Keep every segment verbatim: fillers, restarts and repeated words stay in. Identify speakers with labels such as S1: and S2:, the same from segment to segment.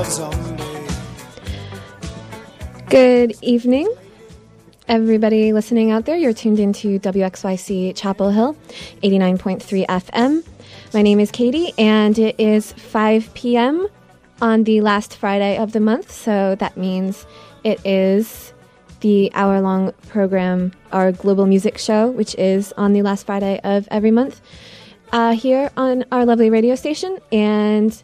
S1: Good evening, everybody listening out there. You're tuned into W X Y C Chapel Hill, eighty-nine point three F M. My name is Katie, and it is five p.m. on the last Friday of the month, so that means it is the hour-long program, our Global Music Show, which is on the last Friday of every month, uh, here on our lovely radio station. And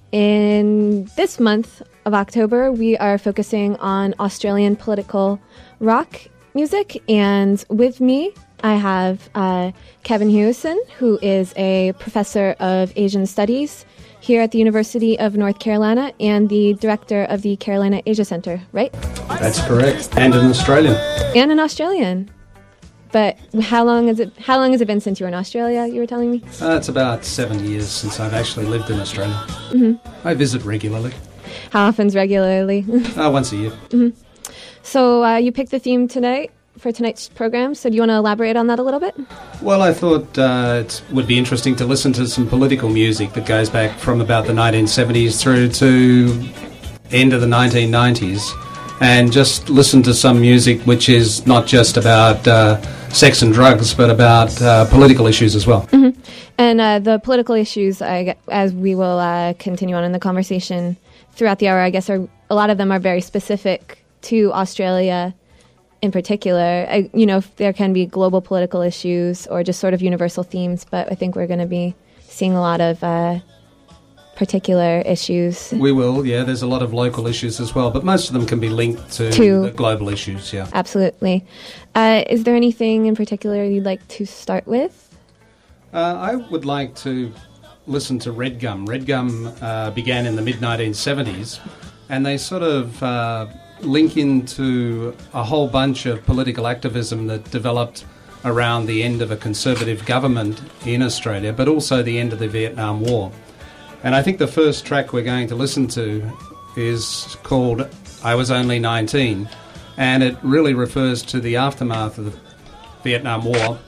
S1: in this month of October, we are focusing on Australian political rock music, and with me, I have uh, Kevin Hewison, who is a professor of Asian Studies here at the University of North Carolina and the director of the Carolina Asia Center, right?
S2: That's correct, and an Australian.
S1: And an Australian. But how long has it? How long has it been since you were in Australia? You were telling me.
S2: Uh, it's about seven years since I've actually lived in Australia.
S1: Mm-hmm.
S2: I visit regularly.
S1: How often's regularly?
S2: uh, once a year.
S1: Mm-hmm. So uh, you picked the theme tonight for tonight's program. So do you want to elaborate on that a little bit?
S2: Well, I thought uh, it would be interesting to listen to some political music that goes back from about the nineteen seventies through to end of the nineteen nineties, and just listen to some music which is not just about uh, sex and drugs, but about uh, political issues as well.
S1: Mm-hmm. And uh, the political issues, I, as we will uh, continue on in the conversation throughout the hour, I guess are a lot of them are very specific to Australia in particular. I, you know, there can be global political issues or just sort of universal themes, but I think we're going to be seeing a lot of uh, particular issues.
S2: We will, yeah. There's a lot of local issues as well, but most of them can be linked to,
S1: to
S2: the global issues, yeah.
S1: Absolutely. Uh, is there anything in particular you'd like to start with?
S2: Uh, I would like to listen to Red Gum. Red Gum uh, began in the mid nineteen seventies, and they sort of uh, link into a whole bunch of political activism that developed around the end of a conservative government in Australia, but also the end of the Vietnam War. And I think the first track we're going to listen to is called I Was Only nineteen, and it really refers to the aftermath of the Vietnam War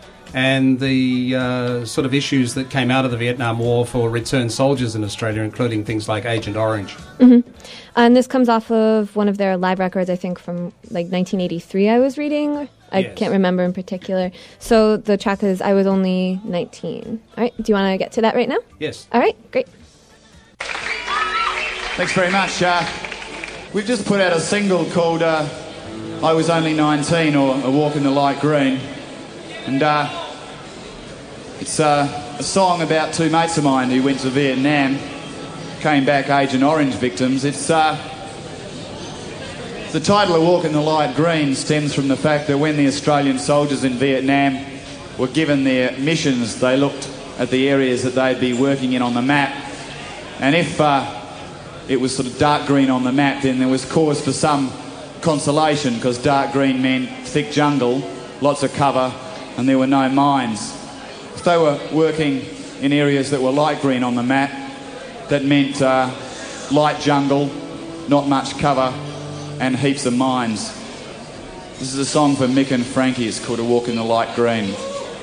S2: and the uh, sort of issues that came out of the Vietnam War for returned soldiers in Australia, including things like Agent Orange.
S1: Mm-hmm. And this comes off of one of their live records, I think, from like nineteen eighty-three, I was reading. I
S2: yes. can't
S1: remember in particular. So the track is I Was Only nineteen. All right, do you want to get to that right now?
S2: Yes.
S1: All right, great.
S3: Thanks very much. Uh, we've just put out a single called uh, I Was Only nineteen, or A Walk in the Light Green. And uh, it's uh, a song about two mates of mine who went to Vietnam, came back Agent Orange victims. It's uh, the title, A Walk in the Light Green, stems from the fact that when the Australian soldiers in Vietnam were given their missions, they looked at the areas that they'd be working in on the map. And if uh, it was sort of dark green on the map, then there was cause for some consolation, because dark green meant thick jungle, lots of cover, and there were no mines. If they were working in areas that were light green on the map, that meant uh, light jungle, not much cover, and heaps of mines. This is a song for Mick and Frankie. It's called A Walk in the Light Green.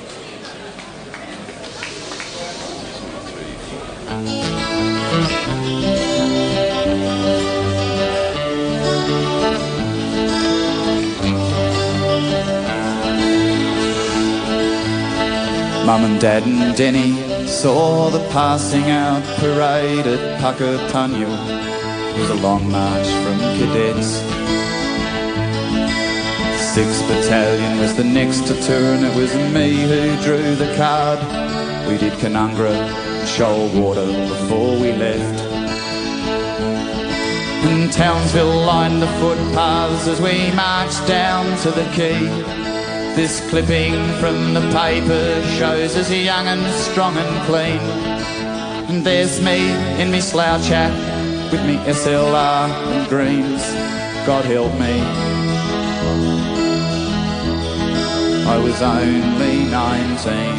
S3: Mum and Dad and Denny saw the passing out parade at Puckapunyal. It was a long march from cadets. Sixth Battalion was the next to turn. It was me who drew the card. We did Canungra and Shoalwater before we left. And Townsville lined the footpaths as we marched down to the quay. This clipping from the paper shows us young and strong and clean. And there's me in me slouch hat with me S L R and greens. God help me, I was only nineteen.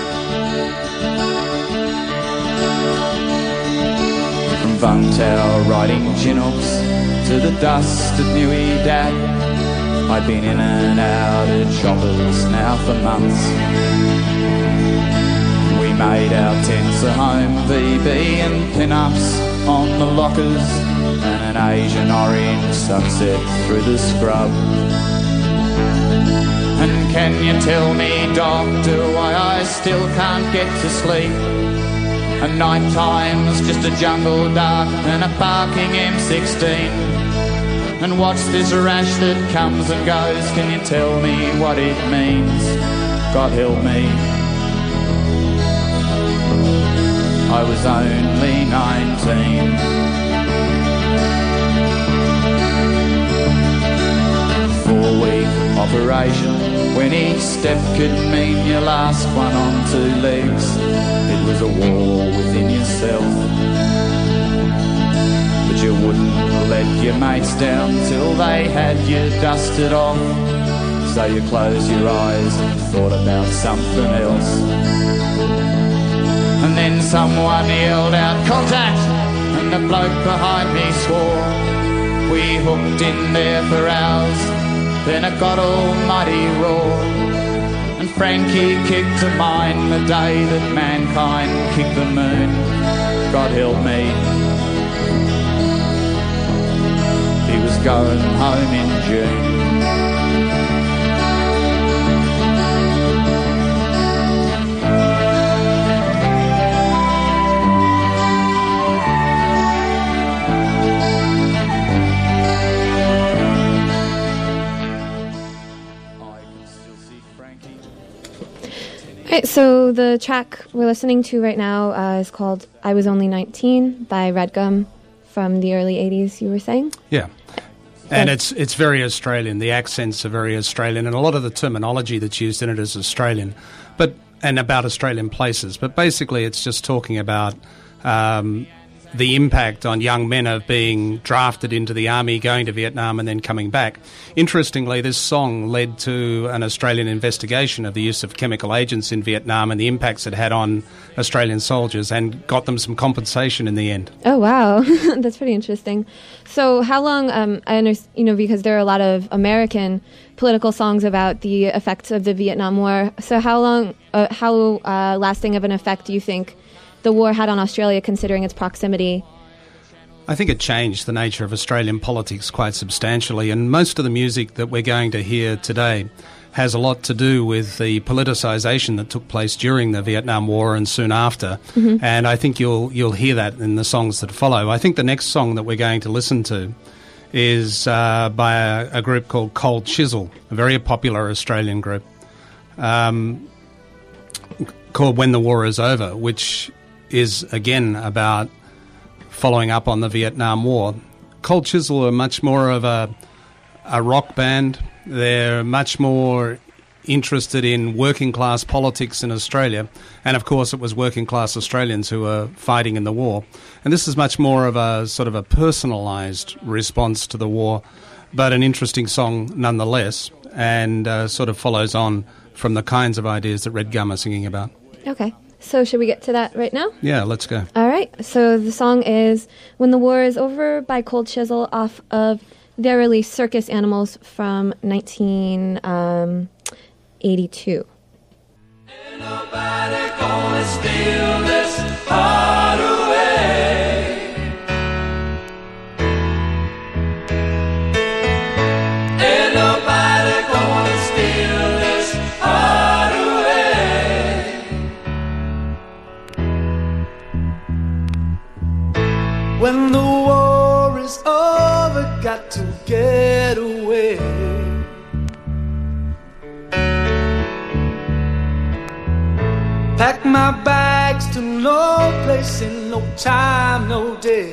S3: From Vungtau riding Chinooks to the dust at Nui Dat, I'd been in and out at Choppers now for months. We made our tents a home, V B and pin-ups on the lockers, and an Asian orange sunset through the scrub. And can you tell me, doctor, why I still can't get to sleep? And night time's just a jungle dark and a barking M sixteen. And what's this rash that comes and goes? Can you tell me what it means? God help me. I was only nineteen. Four-week operation, when each step could mean your last one on two legs. It was a war within yourself, but you wouldn't let your mates down till they had you dusted off. So you closed your eyes and thought about something else. And then someone yelled out, "Contact!" and the bloke behind me swore. We hooked in there for hours, then it got almighty raw. And Frankie kicked to mine the day that mankind kicked the moon. God help me. He was going home in June.
S1: Right, so the track we're listening to right now uh, is called I Was Only nineteen by Redgum from the early eighties, you were saying?
S2: Yeah. And it's it's very Australian. The accents are very Australian, and a lot of the terminology that's used in it is Australian, but and about Australian places. But basically it's just talking about um, the impact on young men of being drafted into the army, going to Vietnam and then coming back. Interestingly, this song led to an Australian investigation of the use of chemical agents in Vietnam and the impacts it had on Australian soldiers, and got them some compensation in the end.
S1: Oh, wow. That's pretty interesting. So how long, um, I understand, you know, because there are a lot of American political songs about the effects of the Vietnam War. So how long, uh, how uh, lasting of an effect do you think the war had on Australia, considering its proximity?
S2: I think it changed the nature of Australian politics quite substantially, and most of the music that we're going to hear today has a lot to do with the politicisation that took place during the Vietnam War and soon after. Mm-hmm. And I think you'll you'll hear that in the songs that follow. I think the next song that we're going to listen to is uh, by a, a group called Cold Chisel, a very popular Australian group, um, called When the War Is Over, which is again about following up on the Vietnam War. Cold Chisel are much more of a a rock band. They're much more interested in working class politics in Australia, and of course it was working class Australians who were fighting in the war. And this is much more of a sort of a personalised response to the war, but an interesting song nonetheless, and uh, sort of follows on from the kinds of ideas that Redgum are singing about.
S1: Okay. So should we get to that right now?
S2: Yeah, let's go.
S1: All right. So the song is When the War Is Over by Cold Chisel off of their release Circus Animals from nineteen eighty-two.
S4: Ain't nobody gonna steal this heart away. Ain't nobody gonna steal this heart away. When the war is over, got to get away. Pack my bags to no place in no time, no day.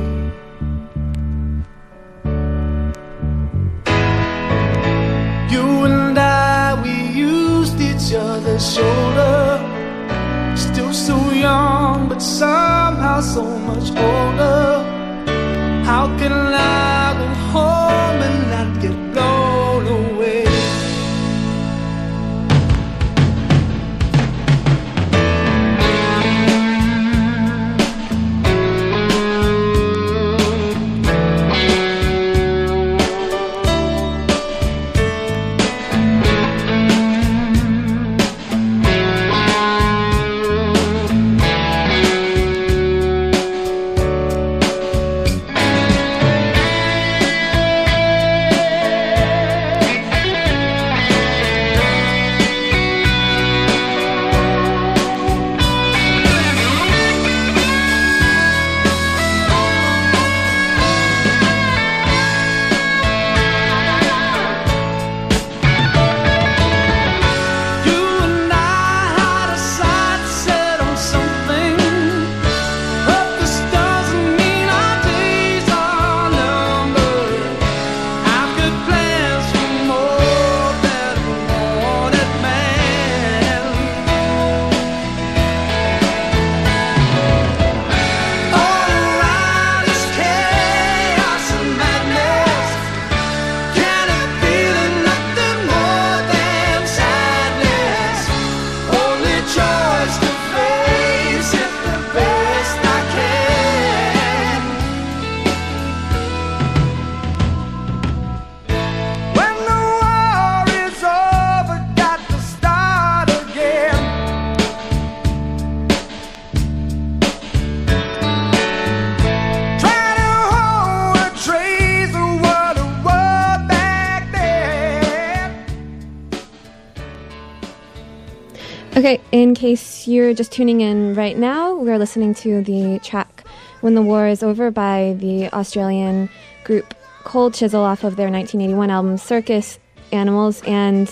S4: You and I, we used each other's shoulder. Still so young, but somehow so much older. How can I go home and not get blown away?
S1: in case you're just tuning in right now, we're listening to the track When the War is Over by the Australian group Cold Chisel off of their nineteen eighty-one album Circus Animals. And,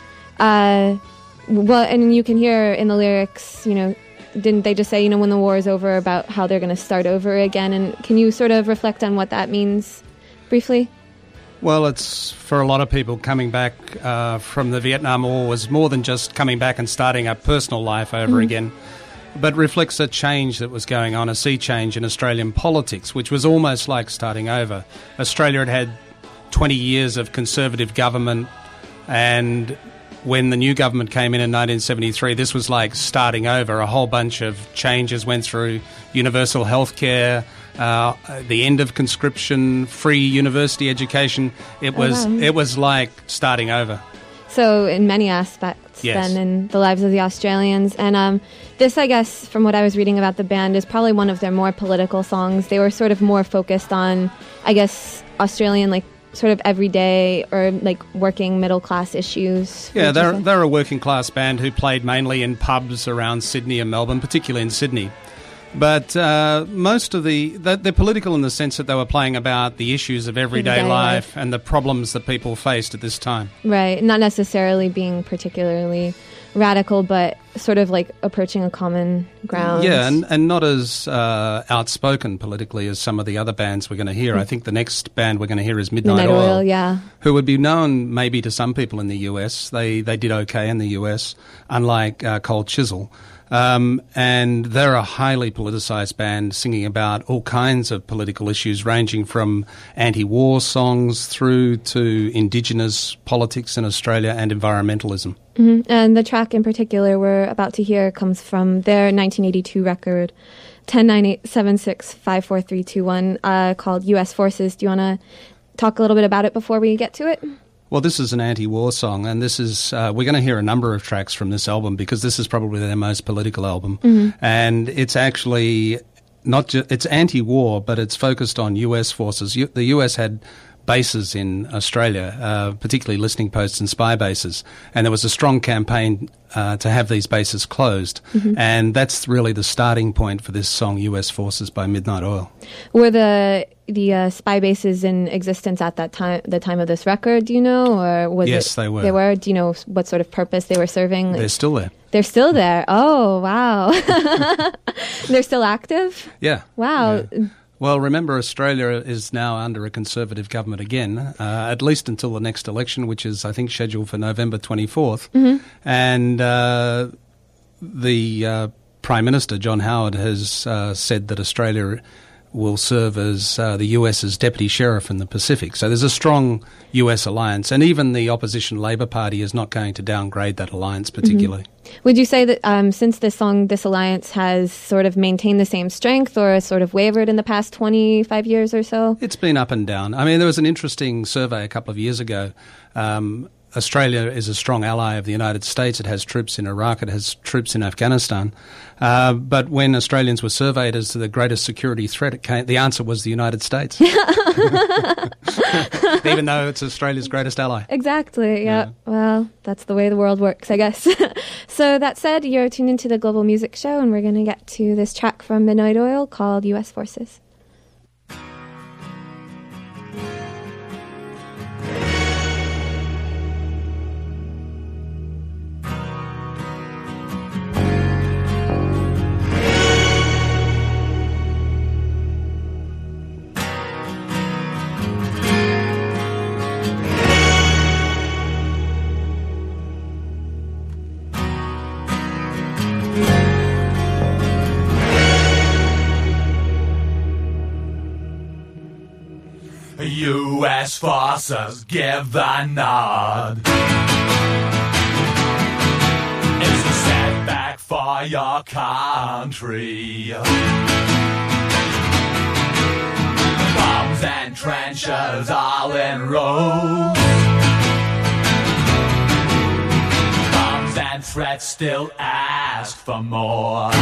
S1: uh, well, and you can hear in the lyrics, you know, didn't they just say, you know, when the war is over, about how they're going to start over again? And can you sort of reflect on what that means briefly?
S2: Well, it's, for a lot of people, coming back uh, from the Vietnam War was more than just coming back and starting a personal life over mm-hmm. again, but reflects a change that was going on, a sea change in Australian politics, which was almost like starting over. Australia had had twenty years of Conservative government, and when the new government came in in nineteen seventy-three, this was like starting over. A whole bunch of changes went through: universal health care, uh, the end of conscription, free university education. It was, oh, wow. it was like starting over.
S1: So in many aspects, yes. then, in the lives of the Australians. And um, this, I guess, from what I was reading about the band, is probably one of their more political songs. They were sort of more focused on, I guess, Australian, like, sort of everyday or, like, working middle-class issues.
S2: Yeah, they're, they're a working-class band who played mainly in pubs around Sydney and Melbourne, particularly in Sydney. But uh, most of the... They're political in the sense that they were playing about the issues of everyday, everyday life, life and the problems that people faced at this time.
S1: Right. Not necessarily being particularly radical, but sort of like approaching a common ground.
S2: Yeah, and, and not as uh, outspoken politically as some of the other bands we're going to hear. Mm. I think the next band we're going to hear is Midnight,
S1: Midnight
S2: Oil,
S1: Oil, yeah.
S2: who would be known maybe to some people in the U S. They, they did okay in the U S, unlike uh, Cold Chisel. Um, and they're a highly politicised band singing about all kinds of political issues, ranging from anti-war songs through to Indigenous politics in Australia and environmentalism.
S1: Mm-hmm. And the track in particular we're about to hear comes from their nineteen eighty-two record, one zero nine eight seven six five four three two one, uh, called U S Forces. Do you want to talk a little bit about it before we get to it?
S2: Well, this is an anti-war song, and this is uh, we're going to hear a number of tracks from this album because this is probably their most political album, mm-hmm. and it's actually not just it's anti-war, but it's focused on U S forces. U- the U S had bases in Australia, uh, particularly listening posts and spy bases, and there was a strong campaign uh, to have these bases closed, mm-hmm. and that's really the starting point for this song, U S Forces by Midnight Oil.
S1: Were the the uh, spy bases in existence at that time, the time of this record, do you know, or was
S2: yes,
S1: it?
S2: they were.
S1: They were. Do you know what sort of purpose they were serving?
S2: They're still there.
S1: They're still there. Oh, wow. They're still active?
S2: Yeah.
S1: Wow.
S2: Yeah. Well, remember, Australia is now under a Conservative government again, uh, at least until the next election, which is, I think, scheduled for November twenty-fourth. Mm-hmm. And uh, the uh, Prime Minister, John Howard, has uh, said that Australia will serve as uh, the US's deputy sheriff in the Pacific. So there's a strong U S alliance, and even the opposition Labor Party is not going to downgrade that alliance particularly.
S1: Mm-hmm. Would you say that um, since this song, this alliance has sort of maintained the same strength or sort of wavered in the past twenty-five years or so?
S2: It's been up and down. I mean, there was an interesting survey a couple of years ago. Um, Australia is a strong ally of the United States. It has troops in Iraq. It has troops in Afghanistan. Uh, but when Australians were surveyed as to the greatest security threat, it came, the answer was the United States. Even though it's Australia's greatest ally.
S1: Exactly, yeah. yeah. Well, that's the way the world works, I guess. So that said, you're tuned into the Global Music Show, and we're going to get to this track from Midnight Oil called U S Forces.
S5: U S forces give the nod. It's a setback for your country. Bombs and trenches all in rows. Bombs and threats still ask for more.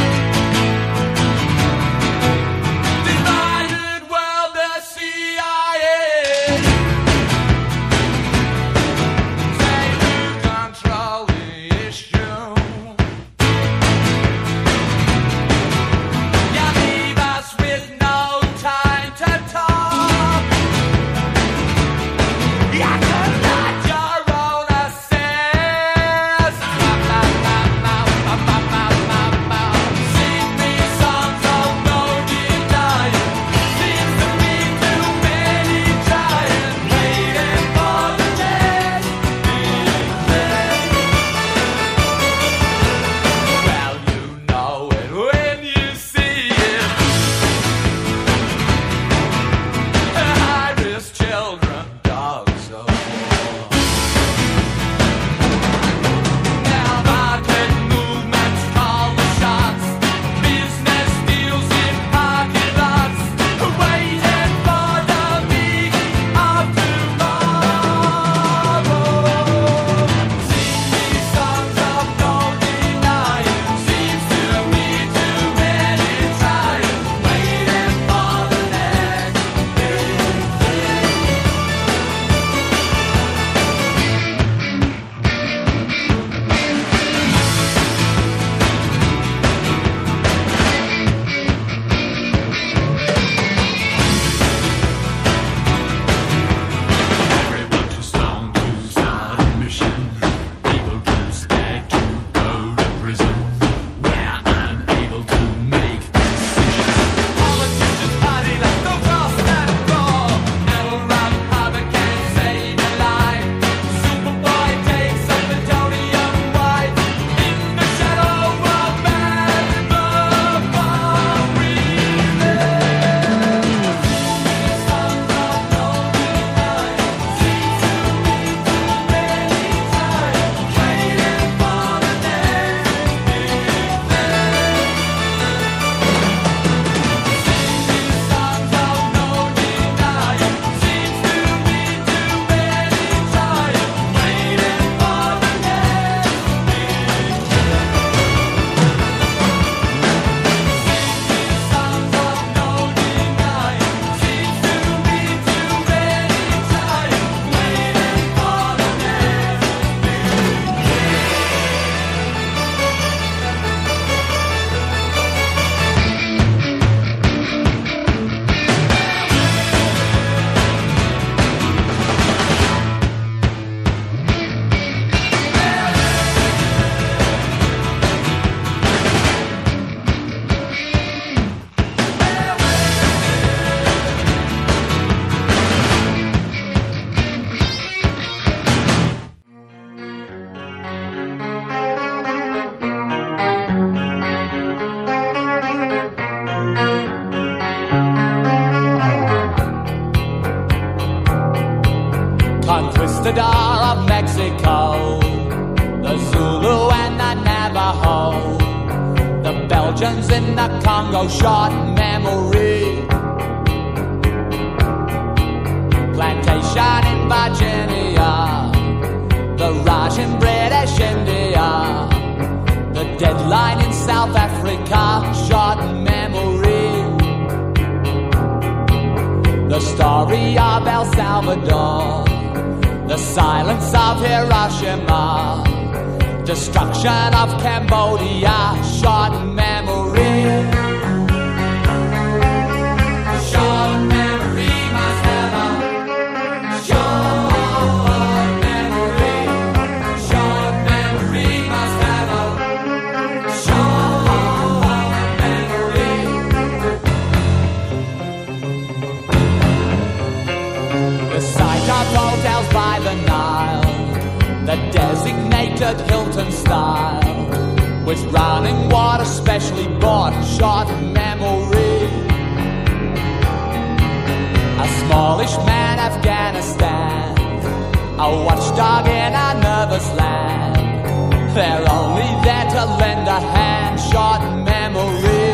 S5: conquistador of Mexico, the Zulu and the Navajo, the Belgians in the Congo, short memory. Plantation in Virginia, the Raj in British India, the deadline in South Africa, short memory. The story of El Salvador, the silence of Hiroshima, destruction of Cambodia, short memory. Short memory must have a short memory. Short memory must have a short memory. The sight of hotels by the Nile, the designated Hilton style, with running water specially bought, short memory. A smallish man, Afghanistan, a watchdog in a nervous land. They're only there to lend a hand, short memory.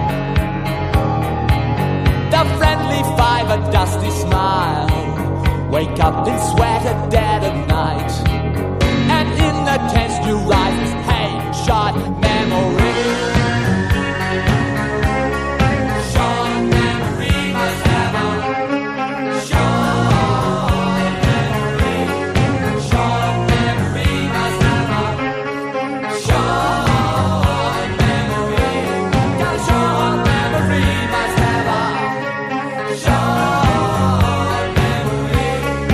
S5: The friendly five, a dusty smile, wake up in sweat at dead of night, and in the tents you rise with pain, short memory. Short memory must have a short memory. Short memory must have a short memory. Got a short memory must have a short memory.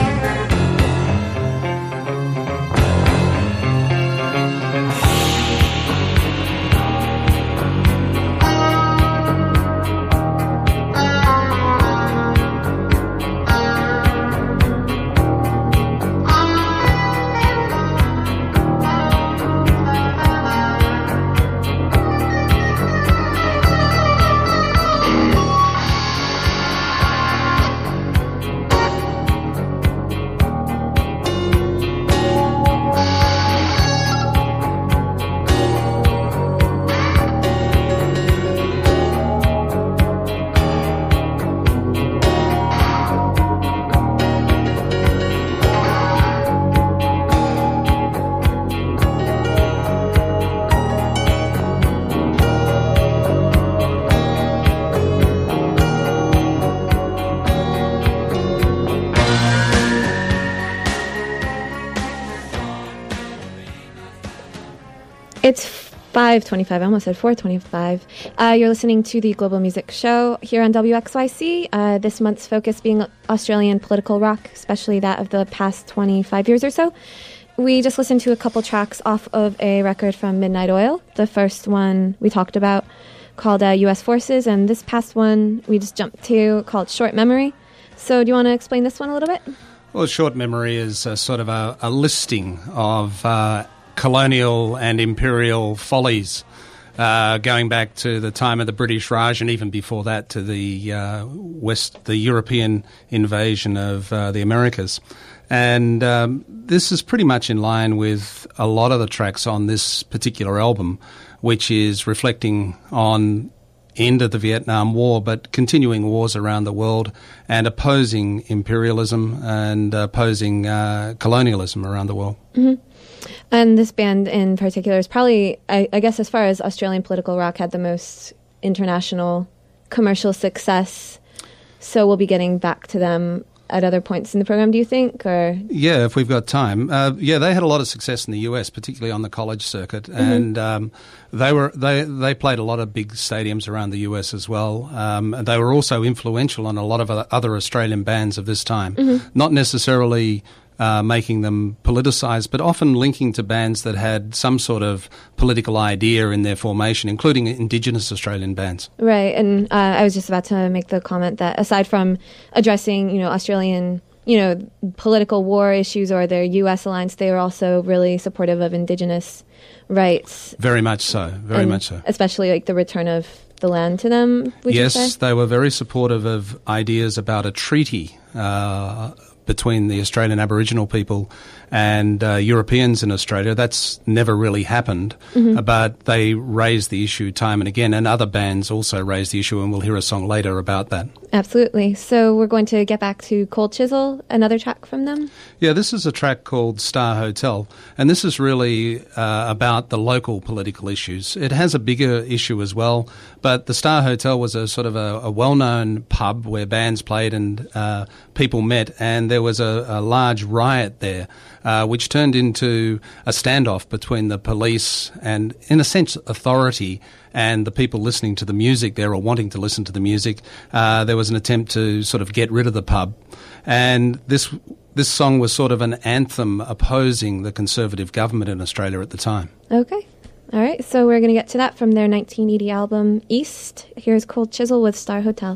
S1: It's five twenty-five. I almost said four twenty-five. Uh, you're listening to the Global Music Show here on W X Y C. Uh, this month's focus being Australian political rock, especially that of the past twenty-five years or so. We just listened to a couple tracks off of a record from Midnight Oil. The first one we talked about called uh, U S Forces, and this past one we just jumped to called Short Memory. So do you want to explain this one a little bit?
S2: Well, Short Memory is a sort of a, a listing of uh, colonial and imperial follies uh, going back to the time of the British Raj, and even before that to the uh, West, the European invasion of uh, the Americas. And um, this is pretty much in line with a lot of the tracks on this particular album, which is reflecting on end of the Vietnam War, but continuing wars around the world and opposing imperialism and opposing uh, colonialism around the world.
S1: Mm-hmm. And this band in particular is probably, I, I guess as far as Australian political rock, had the most international commercial success. So we'll be getting back to them at other points in the program, do you think? Or
S2: yeah, if we've got time. Uh, yeah, they had a lot of success in the U S, particularly on the college circuit, mm-hmm. and um, they were they they played a lot of big stadiums around the U S as well. Um, and they were also influential on a lot of other Australian bands of this time, mm-hmm. not necessarily Uh, making them politicised, but often linking to bands that had some sort of political idea in their formation, including Indigenous Australian bands.
S1: Right, and uh, I was just about to make the comment that aside from addressing, you know, Australian, you know, political war issues or their U S alliance, they were also really supportive of Indigenous rights.
S2: Very much so, very
S1: and
S2: much so.
S1: Especially like the return of the land to them, would
S2: yes,
S1: you say?
S2: They were very supportive of ideas about a treaty uh, between the Australian Aboriginal people and uh, Europeans in Australia. That's never really happened, mm-hmm. but they raised the issue time and again, and other bands also raised the issue, and we'll hear a song later about that.
S1: Absolutely. So we're going to get back to Cold Chisel, another track from them?
S2: Yeah, this is a track called Star Hotel, and this is really uh, about the local political issues. It has a bigger issue as well, but the Star Hotel was a sort of a, a well-known pub where bands played and uh, people met, and there was a, a large riot there, uh, which turned into a standoff between the police and, in a sense, authority and the people listening to the music there or wanting to listen to the music. Uh, there was an attempt to sort of get rid of the pub. And this this song was sort of an anthem opposing the Conservative government in Australia at the time.
S1: Okay. All right. So we're going to get to that from their nineteen eighty album, East. Here's Cold Chisel with Star Hotel.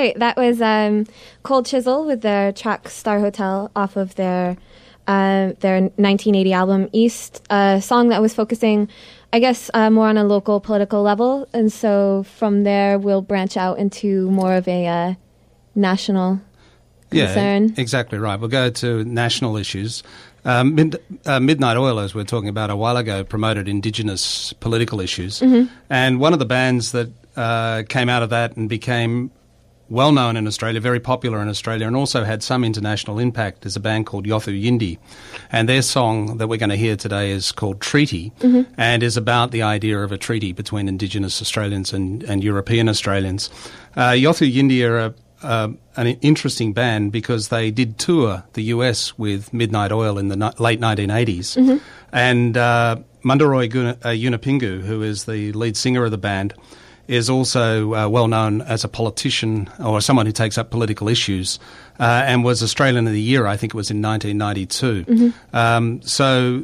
S1: right. That was um, Cold Chisel with their track Star Hotel off of their uh, their nineteen eighty album East, a song that was focusing, I guess, uh, more on a local political level. And so from there, we'll branch out into more of a uh, national concern.
S2: Yeah, exactly right. We'll go to national issues. Um, Mid, uh, Midnight Oil, as we were talking about a while ago, promoted Indigenous political issues. Mm-hmm. And one of the bands that uh, came out of that and became well known in Australia, very popular in Australia, and also had some international impact is a band called Yothu Yindi. And their song that we're going to hear today is called Treaty, mm-hmm. and is about the idea of a treaty between Indigenous Australians and, and European Australians. Uh, Yothu Yindi are a Uh, an interesting band because they did tour the U S with Midnight Oil in the ni- late nineteen eighties. Mm-hmm. And uh, Mundaroy Guna- uh, Yunupingu, who is the lead singer of the band, is also uh, well known as a politician or someone who takes up political issues uh, and was Australian of the Year, I think it was in nineteen ninety-two. Mm-hmm. Um, so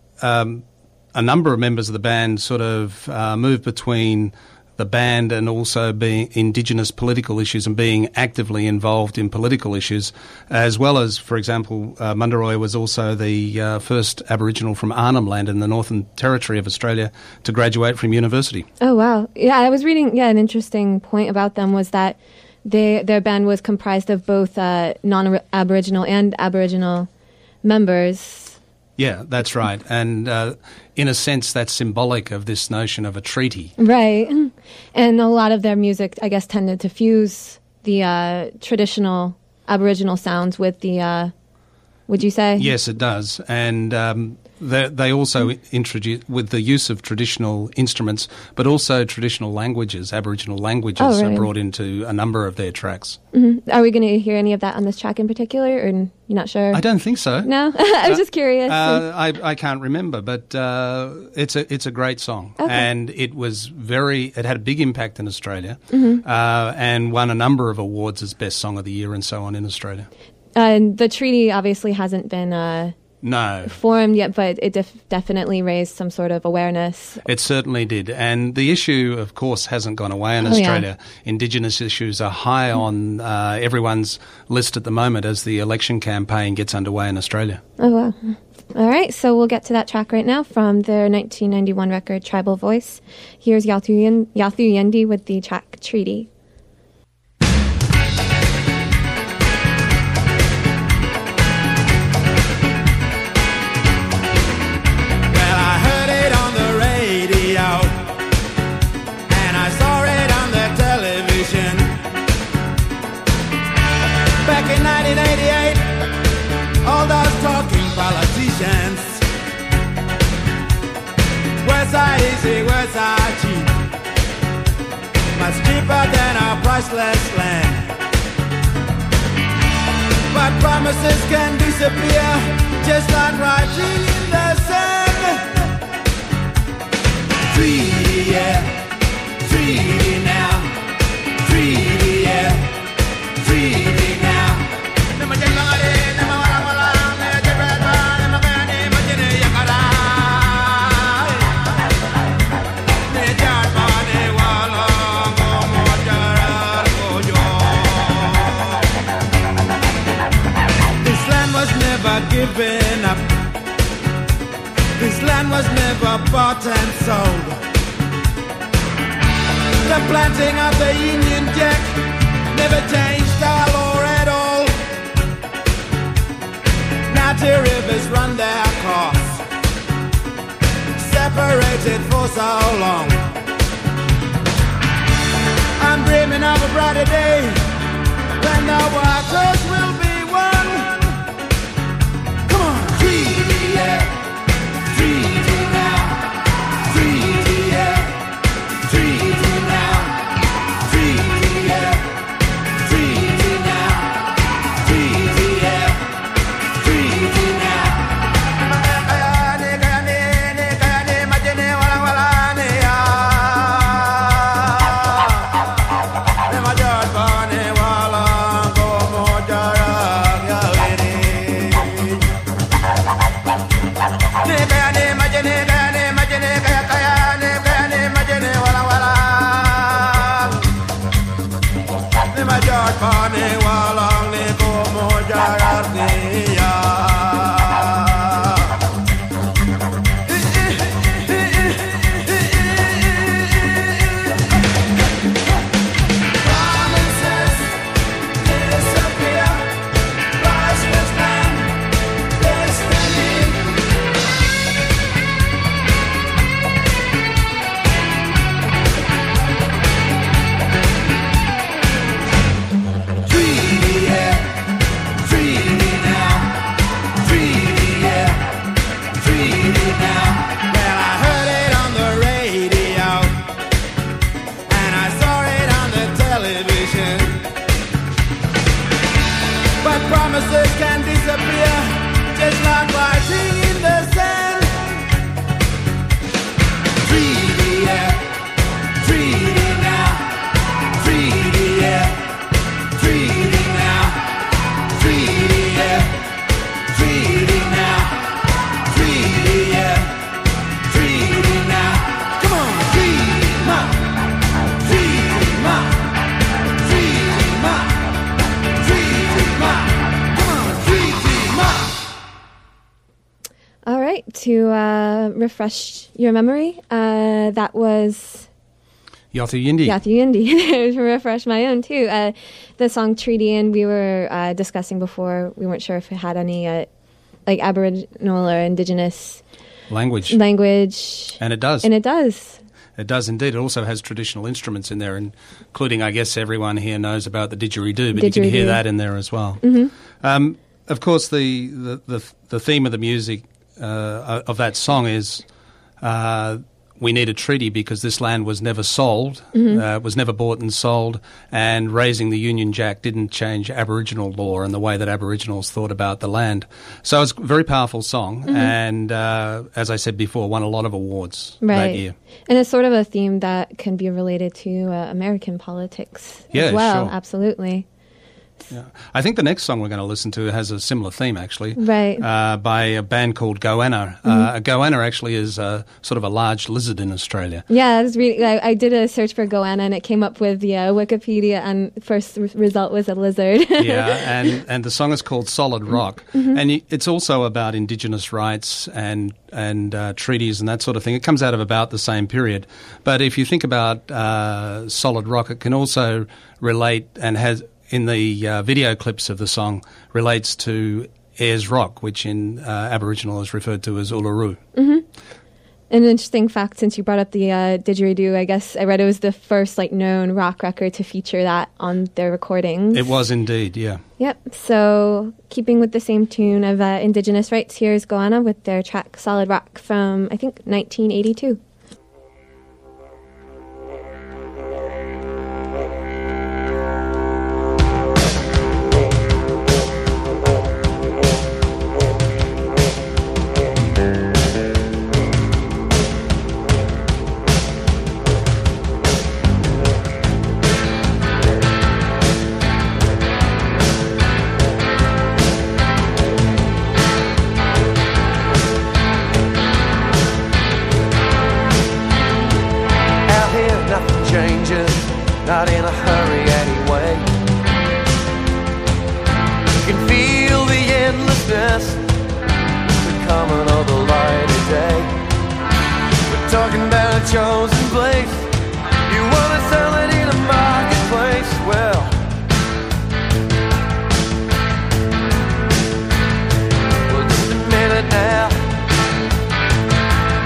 S2: um, a number of members of the band sort of uh, moved between the band and also being Indigenous political issues and being actively involved in political issues, as well as, for example, uh, Mundaroy was also the uh, first Aboriginal from Arnhem Land in the Northern Territory of Australia to graduate from university.
S1: Oh, wow. Yeah, I was reading, yeah, an interesting point about them was that they their band was comprised of both uh, non-Aboriginal and Aboriginal members.
S2: Yeah, that's right. And uh, in a sense, that's symbolic of this notion of a treaty.
S1: Right. And a lot of their music, I guess, tended to fuse the uh, traditional Aboriginal sounds with the, uh, would you say?
S2: Yes, it does. And um, they, they also introduce, with the use of traditional instruments, but also traditional languages, Aboriginal languages
S1: oh, really?
S2: are brought into a number of their tracks.
S1: Mm-hmm. Are we going to hear any of that on this track in particular, or you're not sure?
S2: I don't think so.
S1: No? I was uh, just curious.
S2: Uh, I, I can't remember, but uh, it's a it's a great song.
S1: Okay.
S2: And it was very, it had a big impact in Australia, mm-hmm. uh, and won a number of awards as Best Song of the Year and so on in Australia.
S1: Uh, and the treaty obviously hasn't been uh,
S2: no.
S1: formed yet, but it def- definitely raised some sort of awareness.
S2: It certainly did. And the issue, of course, hasn't gone away in
S1: oh,
S2: Australia.
S1: Yeah.
S2: Indigenous issues are high on uh, everyone's list at the moment as the election campaign gets underway in Australia.
S1: Oh, wow. All right, so we'll get to that track right now from their nineteen ninety-one record, Tribal Voice. Here's Yothu Yen- Yothu Yindi with the track Treaty.
S6: Westside easy, Westside cheap, much cheaper than our priceless land. But promises can disappear, just like writing in the sand. Treaty, yeah, treaty now, treaty, yeah, treaty now. Given up. This land was never bought and sold. The planting of the Union Jack never changed our law at all. Now the rivers run their course, separated for so long. I'm dreaming of a brighter day when the waters will be one. Treaty, yeah, treaty now, treaty, yeah, treaty now, treaty, yeah, treaty now, treaty, yeah, treaty now.
S1: right. To uh, refresh your memory, uh, that was
S2: Yothu Yindi.
S1: Yothu Yindi. To refresh my own, too. Uh, the song Treaty, and we were uh, discussing before, we weren't sure if it had any uh, like Aboriginal or Indigenous
S2: language.
S1: language.
S2: And it does.
S1: And it does.
S2: It does indeed. It also has traditional instruments in there, including, I guess, everyone here knows about the didgeridoo, but you can hear that in there as well.
S1: Mm-hmm.
S2: Um, of course, the, the, the, the theme of the music uh, of that song is uh, we need a treaty because this land was never sold,
S1: mm-hmm.
S2: uh, was never bought and sold, and raising the Union Jack didn't change Aboriginal law and the way that Aboriginals thought about the land. So it's a very powerful song, mm-hmm. and uh, as I said before, won a lot of awards
S1: right.
S2: that year.
S1: And it's sort of a theme that can be related to uh, American politics
S2: yeah,
S1: as well,
S2: sure.
S1: absolutely.
S2: Yeah. I think the next song we're going to listen to has a similar theme, actually,
S1: right?
S2: Uh, by a band called Goanna. Mm-hmm. Uh, a goanna actually is uh, sort of a large lizard in Australia.
S1: Yeah, I, was reading, I, I did a search for goanna, and it came up with the uh, Wikipedia, and first re- result was a lizard.
S2: yeah, and, and the song is called Solid Rock,
S1: mm-hmm.
S2: and it's also about Indigenous rights and and uh, treaties and that sort of thing. It comes out of about the same period. But if you think about uh, Solid Rock, it can also relate and has... in the uh, video clips of the song, relates to Ayers Rock, which in uh, Aboriginal is referred to as Uluru.
S1: Mm-hmm. An interesting fact, since you brought up the uh, didgeridoo, I guess I read it was the first like known rock record to feature that on their recordings.
S2: It was indeed, yeah.
S1: Yep. So keeping with the same tune of uh, Indigenous rights, here's Goanna with their track Solid Rock from, I think, nineteen eighty-two.
S7: Not in a hurry anyway. You can feel the endlessness, the coming of the light of day. We're talking about a chosen place. You wanna sell it in a marketplace? Well, well, just a minute now.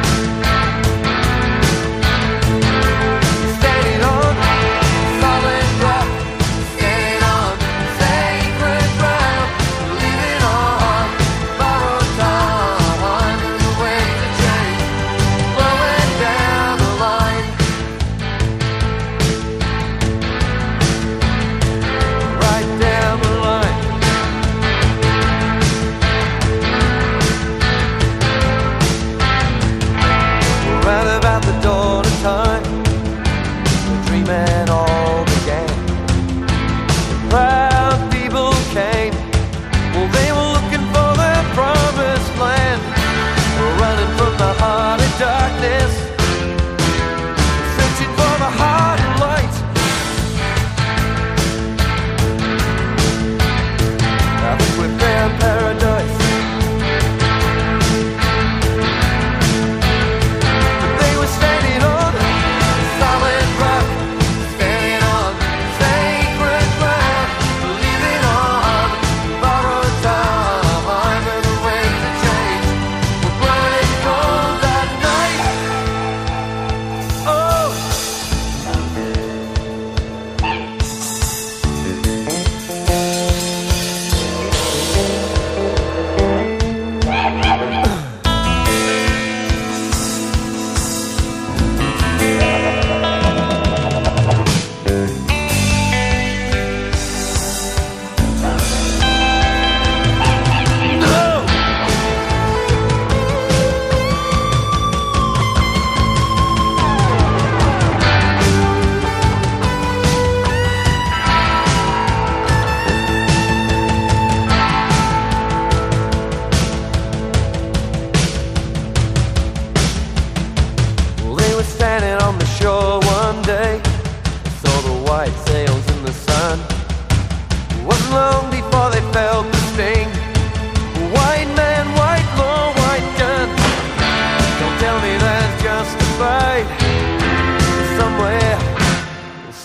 S7: Standing on solid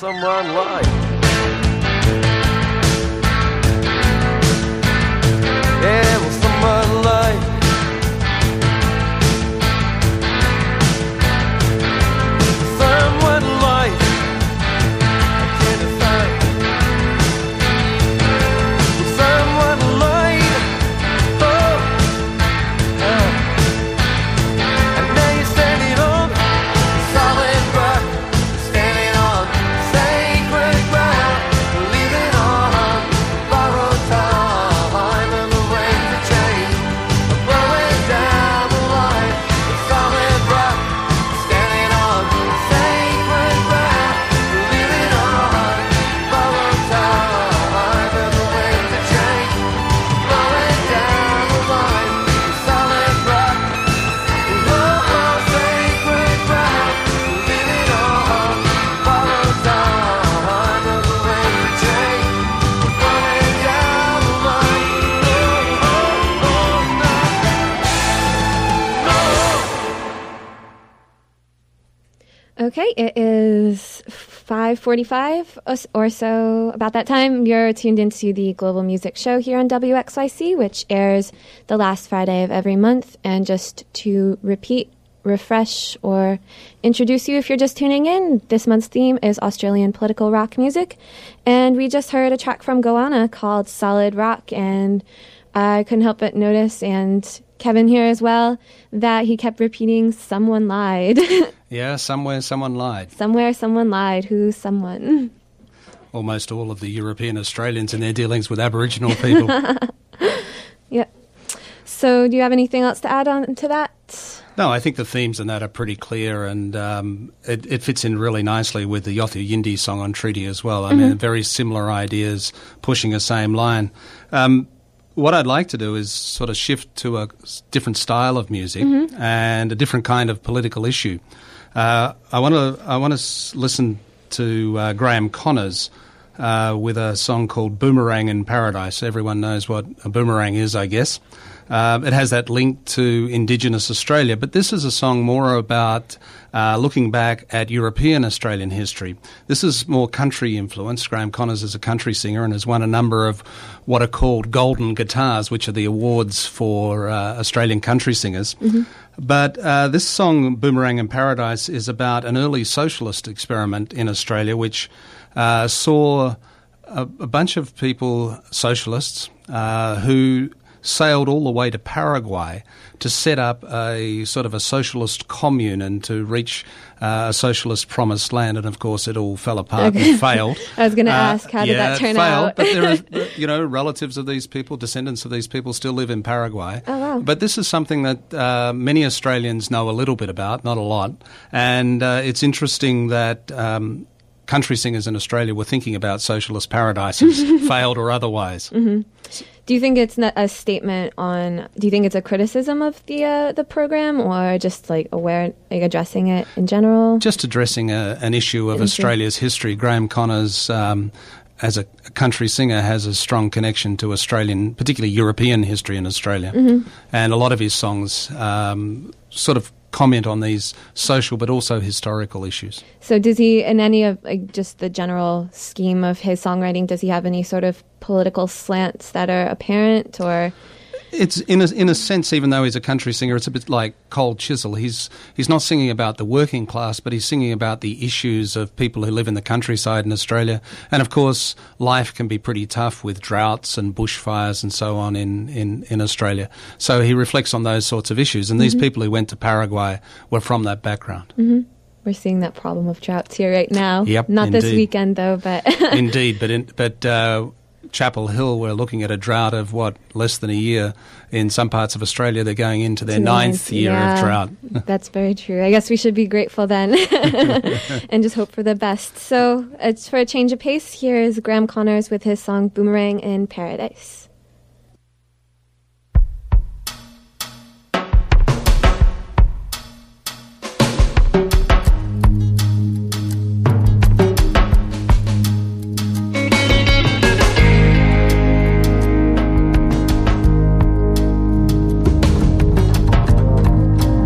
S7: someone like? Yeah, will someone like? Someone like? I can't decide. Will someone like? Oh, uh. And now you're standing on solid rock, standing on sacred ground, living on borrowed time, and the waves of change are blowing down the line. Solid rock, standing on sacred ground, living on borrowed time, and the waves of change are blowing down the line. Solid rock.
S1: Okay, it is five forty-five or so. About that time, you're tuned into the Global Music Show here on W X Y C, which airs the last Friday of every month. And just to repeat, refresh, or introduce you if you're just tuning in, this month's theme is Australian political rock music. And we just heard a track from Goanna called Solid Rock, and I couldn't help but notice, and Kevin here as well, that he kept repeating, someone lied.
S2: Yeah, somewhere someone lied.
S1: Somewhere someone lied. Who's someone?
S2: Almost all of the European Australians in their dealings with Aboriginal people.
S1: Yep. So do you have anything else to add on to that?
S2: No, I think the themes in that are pretty clear, and um, it, it fits in really nicely with the Yothu Yindi song on Treaty as well. I
S1: Mm-hmm.
S2: mean, very similar ideas pushing the same line. Um, what I'd like to do is sort of shift to a s- different style of music
S1: Mm-hmm.
S2: and a different kind of political issue. Uh, I want to I want to s- listen to uh, Graham Connors uh, with a song called Boomerang in Paradise. Everyone knows what a boomerang is, I guess. Uh, it has that link to Indigenous Australia, but this is a song more about uh, looking back at European Australian history. This is more country influenced. Graham Connors is a country singer and has won a number of what are called golden guitars, which are the awards for uh, Australian country singers. Mm-hmm. But uh, this song, Boomerang in Paradise, is about an early socialist experiment in Australia, which uh, saw a, a bunch of people, socialists, uh, who sailed all the way to Paraguay to set up a sort of a socialist commune and to reach uh, a socialist promised land. And, of course, it all fell apart
S1: Okay.
S2: and failed.
S1: I was going to
S2: Uh,
S1: ask, how did
S2: yeah,
S1: that turn
S2: it failed,
S1: out?
S2: But there are, you know, relatives of these people, descendants of these people still live in Paraguay.
S1: Oh, wow.
S2: But this is something that uh, many Australians know a little bit about, not a lot. And uh, it's interesting that um, country singers in Australia were thinking about socialist paradises, failed or otherwise.
S1: Mm-hmm. Do you think it's not a statement on, do you think it's a criticism of the uh, the program, or just like aware, like addressing it in general?
S2: Just addressing a, an issue of
S1: An issue.
S2: Australia's history. Graham Connors, um, as a country singer, has a strong connection to Australian, particularly European history in Australia.
S1: Mm-hmm.
S2: And a lot of his songs um, sort of comment on these social but also historical issues.
S1: So does he, in any of like just the general scheme of his songwriting, does he have any sort of political slants that are apparent, or?
S2: It's in a, in a sense, even though he's a country singer, it's a bit like Cold Chisel. He's he's not singing about the working class, but he's singing about the issues of people who live in the countryside in Australia. And of course, life can be pretty tough with droughts and bushfires and so on in, in, in Australia. So he reflects on those sorts of issues. And these people who went to Paraguay were from that background.
S1: Mm-hmm. We're seeing that problem of droughts here right now.
S2: Yep,
S1: Not this
S2: indeed.
S1: weekend though, but
S2: Indeed, but in, but. Uh, Chapel Hill, we're looking at a drought of, what, less than a year. In some parts of Australia, they're going into their
S1: To
S2: ninth
S1: ninth,
S2: year
S1: yeah.
S2: of drought.
S1: That's very true. I guess we should be grateful then and just hope for the best. So it's for a change of pace. Here is Graham Connors with his song Boomerang in Paradise.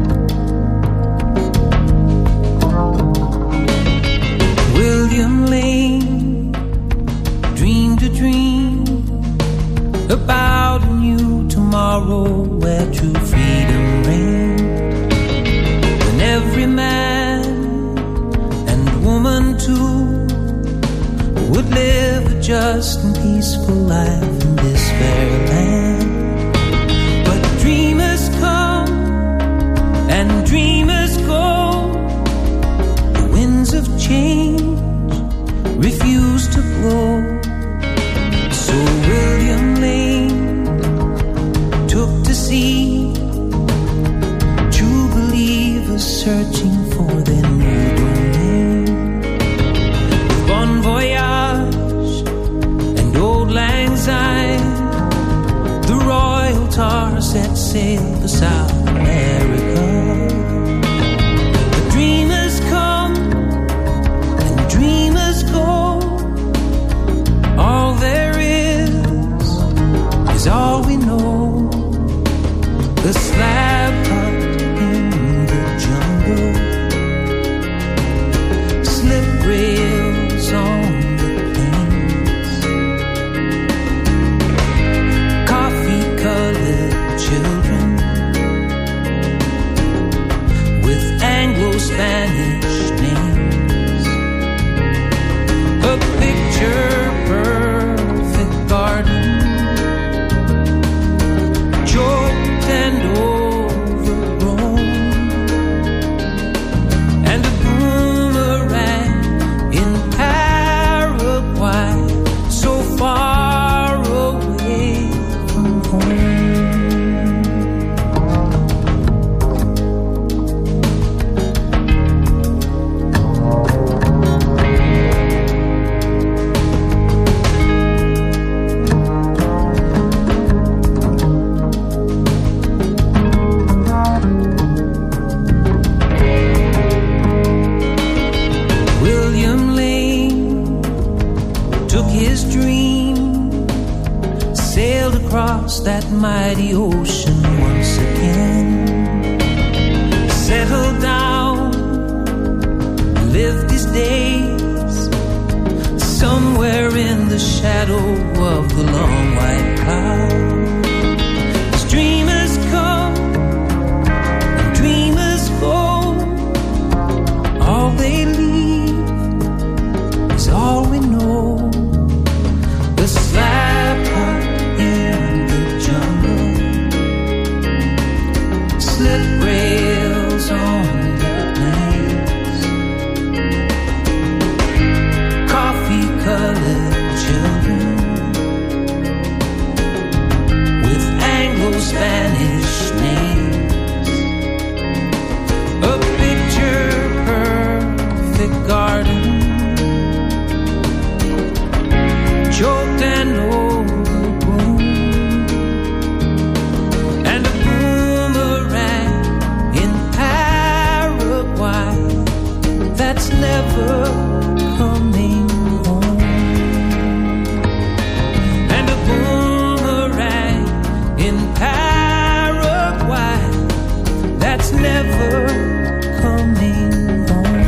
S8: William Lee peaceful life in this fair land. But dreamers come and dreamers go. The winds of change refuse to blow. So William Lane took to sea, true believers searching for their new domain. Bon voyage and old lang syne, the Royal Tar set sail for South America. The dreamers come and dreamers go. All there is is all we know. The slab hut in the jungle, slip rails on the plains, coffee-colored children with Anglo-Spanish names. A picture-perfect garden, choked and overgrown, and a boomerang in Paraguay, so far away from home. William Lane took his dream, sailed across that mighty ocean once again, settled down, lived his days somewhere in the shadow of the long white cloud. As dreamers come and dreamers go, all they leave is all we know. The slab hut in the jungle, slip rails on the plains, coffee-colored children with Anglo-Spanish names. A picture-perfect garden, choked and overgrown, and a boomerang in Paraguay that's never coming home. And a boomerang in Paraguay that's never coming home.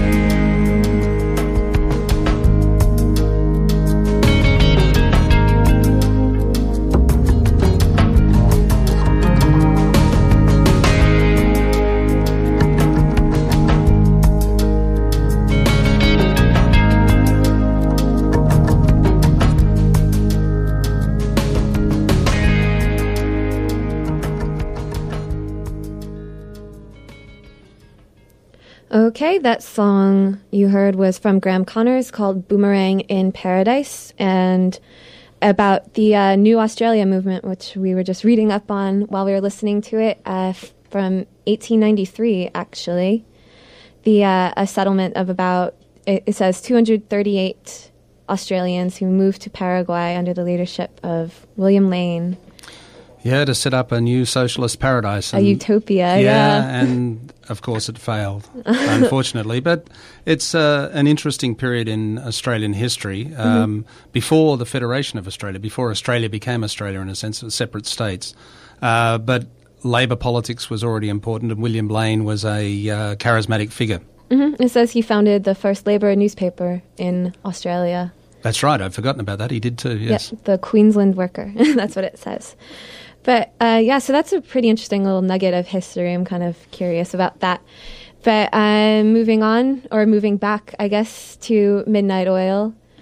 S1: Okay, that song you heard was from Graham Connors called Boomerang in Paradise, and about the uh, New Australia movement, which we were just reading up on while we were listening to it, uh, f- from eighteen ninety-three, actually. The uh, a settlement of about, it, it says two hundred thirty-eight Australians who moved to Paraguay under the leadership of William Lane.
S2: Yeah, to set up a new socialist paradise. And,
S1: a utopia, yeah.
S2: Yeah, and of course it failed, unfortunately. But it's uh, an interesting period in Australian history. Um, mm-hmm. Before the Federation of Australia, before Australia became Australia in a sense of separate states. Uh, but Labor politics was already important, and William Lane was a uh, charismatic figure.
S1: Mm-hmm. It says he founded the first Labor newspaper in Australia.
S2: That's right. I'd forgotten about that. He did too, yes.
S1: Yep, the Queensland Worker. That's what it says. But, uh, yeah, so that's a pretty interesting little nugget of history. I'm kind of curious about that. But uh, moving on, or moving back, I guess, to Midnight Oil.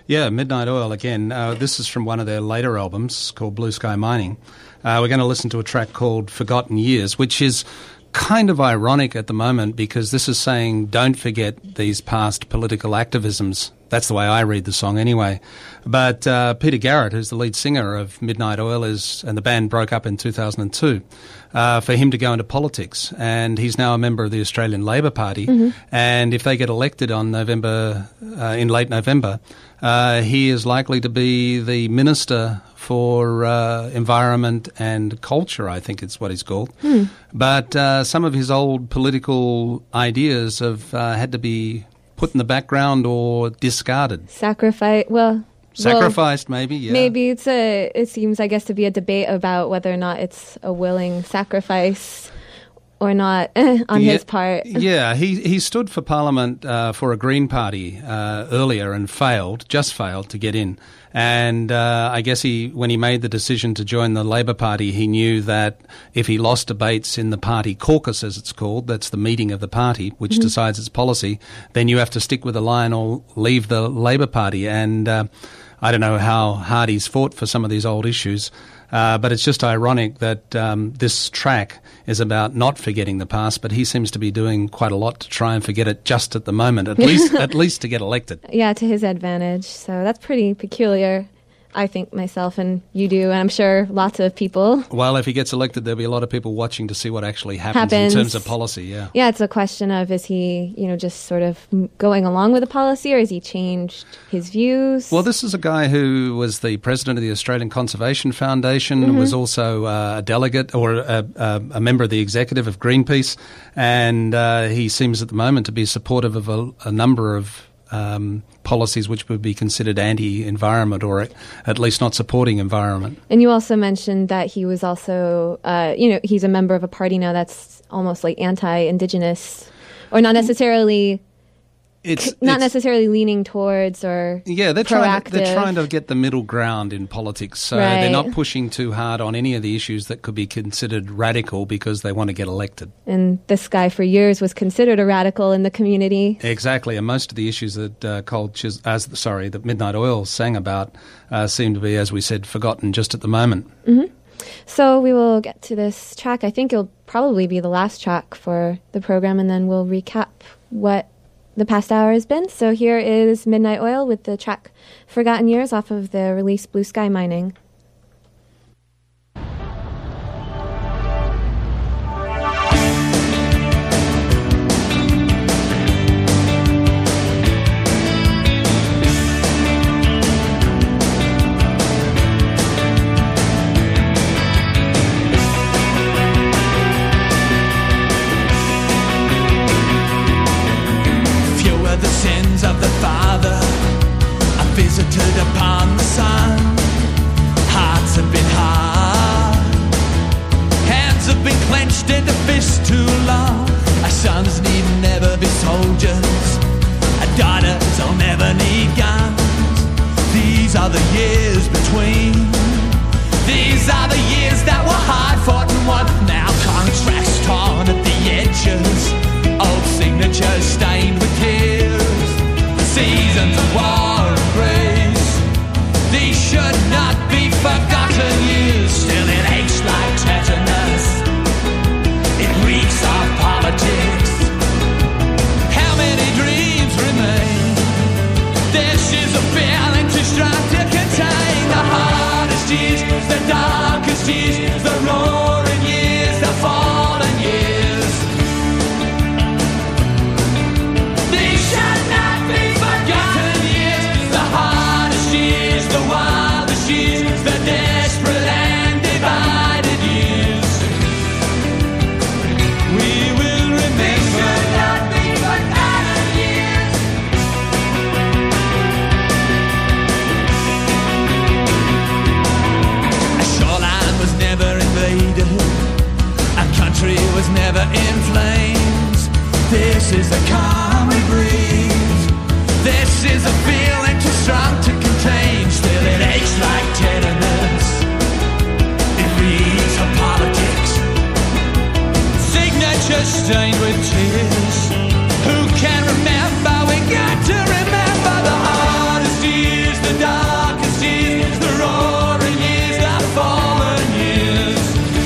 S2: Yeah, Midnight Oil again. Uh, this is from one of their later albums called Blue Sky Mining. Uh, we're going to listen to a track called Forgotten Years, which is kind of ironic at the moment because this is saying don't forget these past political activisms. That's the way I read the song anyway. But uh, Peter Garrett, who's the lead singer of Midnight Oil, is, and the band broke up in two thousand two, uh, for him to go into politics. And he's now a member of the Australian Labor Party. Mm-hmm. And if they get elected on November, uh, in late November, uh, he is likely to be the Minister for uh, Environment and Culture, I think it's what he's called. Hmm. But uh, some of his old political ideas have uh, had to be put in the background or discarded.
S1: Sacrifice, well...
S2: Sacrificed, well, maybe, yeah.
S1: Maybe it's a, it seems, I guess, to be a debate about whether or not it's a willing sacrifice or not on
S2: yeah,
S1: his part.
S2: Yeah, he, he stood for Parliament uh, for a Green Party uh, earlier and failed, just failed to get in. And uh, I guess he, when he made the decision to join the Labor Party, he knew that if he lost debates in the party caucus, as it's called, that's the meeting of the party, which mm-hmm. decides its policy, then you have to stick with the line or leave the Labor Party. And uh, I don't know how hard he's fought for some of these old issues, uh, but it's just ironic that um, this track is about not forgetting the past, but he seems to be doing quite a lot to try and forget it just at the moment, at least at least to get elected.
S1: Yeah, to his advantage. So that's pretty peculiar, I think, myself, and you do, and I'm sure lots of people.
S2: Well, if he gets elected, there'll be a lot of people watching to see what actually happens,
S1: happens.
S2: in terms of policy, yeah.
S1: Yeah, it's a question of, is he, you know, just sort of going along with the policy, or has he changed his views?
S2: Well, this is a guy who was the president of the Australian Conservation Foundation, mm-hmm. was also uh, a delegate or a, a, a member of the executive of Greenpeace, and uh, he seems at the moment to be supportive of a, a number of Um, policies which would be considered anti-environment or at least not supporting environment.
S1: And you also mentioned that he was also, uh, you know, he's a member of a party now that's almost like anti-Indigenous, or not necessarily... It's not it's, necessarily leaning towards or
S2: yeah, they're
S1: proactive.
S2: trying to, they're trying to get the middle ground in politics, so
S1: right.
S2: they're not pushing too hard on any of the issues that could be considered radical because they want to get elected.
S1: And this guy for years was considered a radical in the community.
S2: Exactly, and most of the issues that uh, Cold Chis- as sorry that Midnight Oil sang about uh, seem to be, as we said, forgotten just at the moment.
S1: Mm-hmm. So we will get to this track. I think it'll probably be the last track for the program, and then we'll recap what the past hour has been. So here is Midnight Oil with the track Forgotten Years off of the release Blue Sky Mining.
S5: Of the Father are visited upon the Son. Hearts have been hard, hands have been clenched into fists too long. Our sons need never be soldiers, our daughters will never need guns. These are the years between, these are the years that were hard fought and won. Now contracts torn at the edges, old signatures stained with tears. Seasons of war and grace, these should not be forgotten years. Still it aches like tetanus, it reeks of politics. How many dreams remain? This is a feeling too strong to contain. The hardest years, the darkest years, the roaring years, the fallen years. These should not be forgotten years, the hardest years, the wildest years, the desperate and divided years. We will remember. These should not be forgotten years. Our shoreline was never invaded, our country was never in flames. This is the calm we breathe, this is a feeling too strong to contain. Still it aches like tetanus, it reeks of politics. Signatures stained with tears, who can remember? We got to remember the hardest years, the darkest years, the roaring years, the fallen years.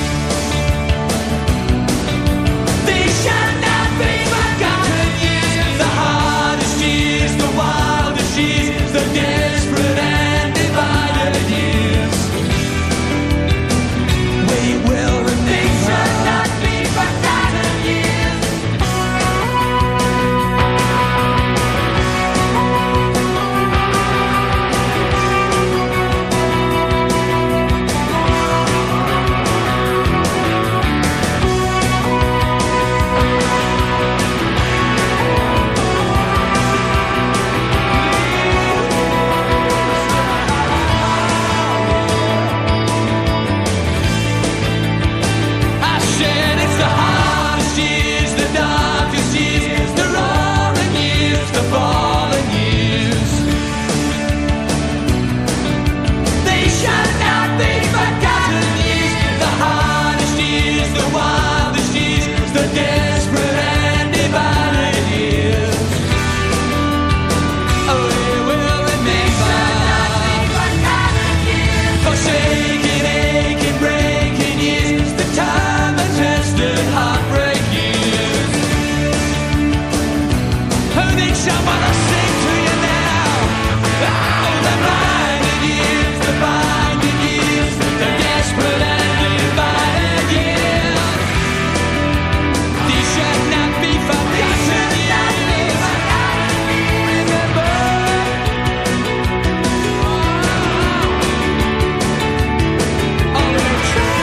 S5: They shall not be forgotten years, the hardest years, the wildest years, the desperate and divided years. We will remain. They shall not be forgotten years. I said it's the hardest years, the darkest years, the roaring years, the fallen years. They shall not be forgotten years, the hardest years, the wildest years, the desperate and divided years. Oh, we will remember forsaken, aching, breaking years, the time and tested heartbreak years. Who thinks someone will sing to you now? Oh, the blinded years, the blinded years, the desperate and divided years. These shall not be forgotten years. Remember. Oh, we'll try.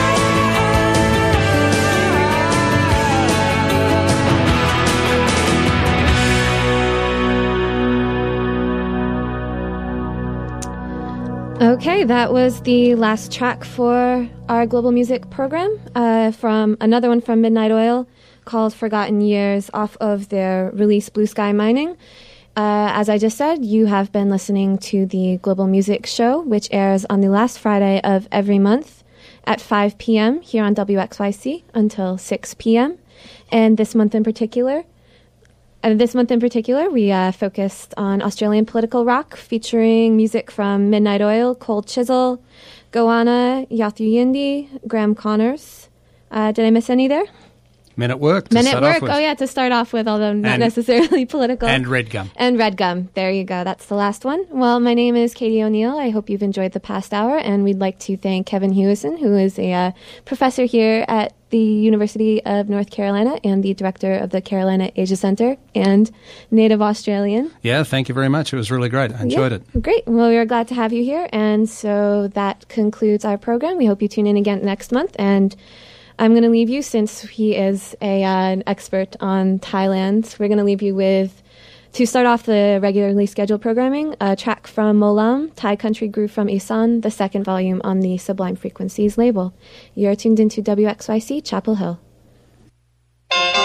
S1: Okay, that was the last track for our global music program, uh, from another one from Midnight Oil called Forgotten Years off of their release Blue Sky Mining. Uh, as I just said, you have been listening to the Global Music Show, which airs on the last Friday of every month at five p.m. here on W X Y C until six p.m. And this month in particular, Uh, this month in particular, we uh, focused on Australian political rock, featuring music from Midnight Oil, Cold Chisel, Goanna, Yathu Yindi, Graham Connors. Uh, did I miss any there?
S2: Men at Work. To
S1: Men at
S2: start off
S1: Work.
S2: with.
S1: Oh, yeah, to start off with, although not
S2: And-
S1: necessarily political.
S2: And Red Gum.
S1: And Red Gum. There you go. That's the last one. Well, my name is Katie O'Neill. I hope you've enjoyed the past hour, and we'd like to thank Kevin Hewison, who is a uh, professor here at the University of North Carolina and the director of the Carolina Asia Center and native Australian.
S2: Yeah, thank you very much. It was really great. I enjoyed
S1: Yeah,
S2: it.
S1: Great. Well, we are glad to have you here. And so that concludes our program. We hope you tune in again next month. And I'm going to leave you, since he is a, uh, an expert on Thailand, we're going to leave you with, to start off the regularly scheduled programming, a track from Molam, Thai Country Grew from Isan, the second volume on the Sublime Frequencies label. You're tuned into W X Y C, Chapel Hill.